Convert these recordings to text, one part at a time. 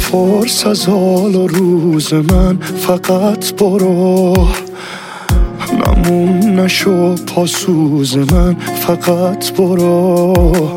نپرس از حال و روز من، فقط برو. نمون نشو پاسوز من، فقط برو.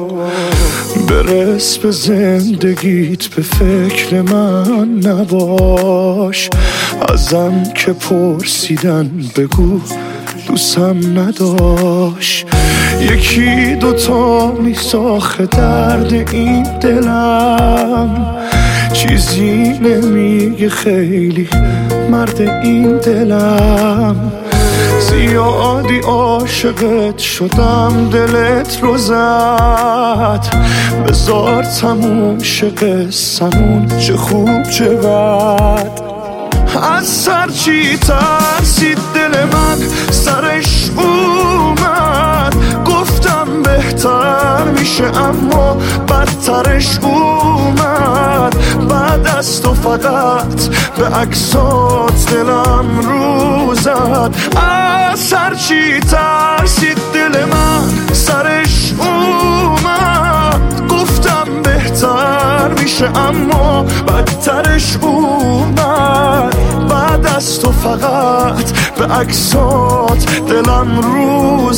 برس به زندگیت، به فکر من نباش. ازم که پرسیدن بگو دوستم نداشت. یکی دوتا نیست آخه درد این دلم، چیزی نمیگه خیلی مرد این دلم. زیادی عاشقت شدم دلت رو زد، بذار تموم شه قصمون، چه خوب چه بد. از سر چی ترسید دل من، سرش اومد. گفتم بهتر میشه اما بدترش اومد. بعد از تو فقط به عکسات دلم رو زد. از سر چی ترسید دل من، سرش اومد. گفتم بهتر میشه اما بدترش اومد. بعد از تو فقط به عکسات دلم رو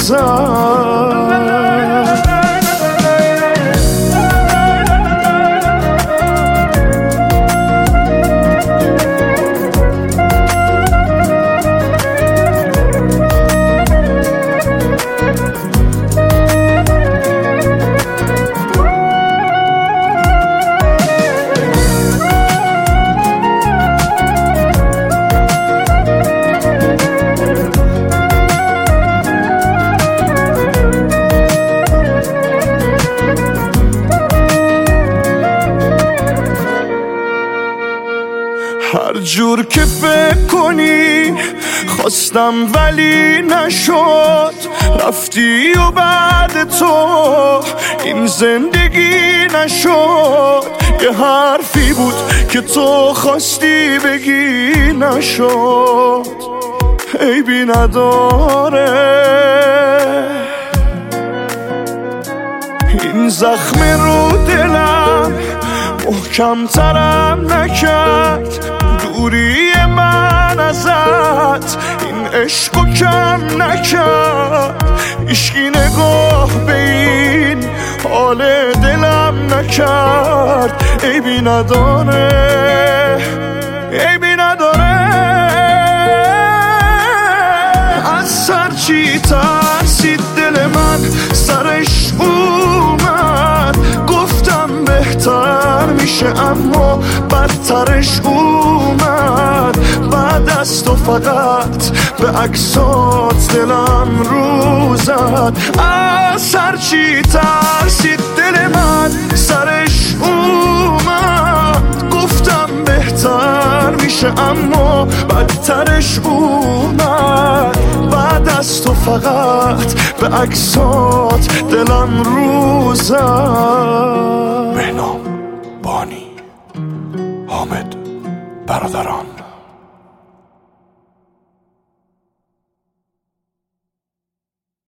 زد. هر جور که فکر کنی خواستم ولی نشد. رفتی و بعد تو این زندگی نشد. یه حرفی بود که تو خواستی بگی نشد. عیبی نداره این زخم رو دلم محکم ترم نکرد. دوری من ازت این عشقو کم نکرد. عشقی نگاه به این حال دلم نکرد. عیبی نداره، عیبی نداره. از سر چی ترسید دل من، سرش اومد. گفتم بهتر میشه اما بدترش اومد. بعد از تو فقط به عکسات دلم رو زد. از سر چی ترسید دل من، سرش اومد. گفتم بهتر میشه اما بدترش اومد. بعد از تو فقط به عکسات دلم رو زد. بهنام، بانی، حامد، برادران.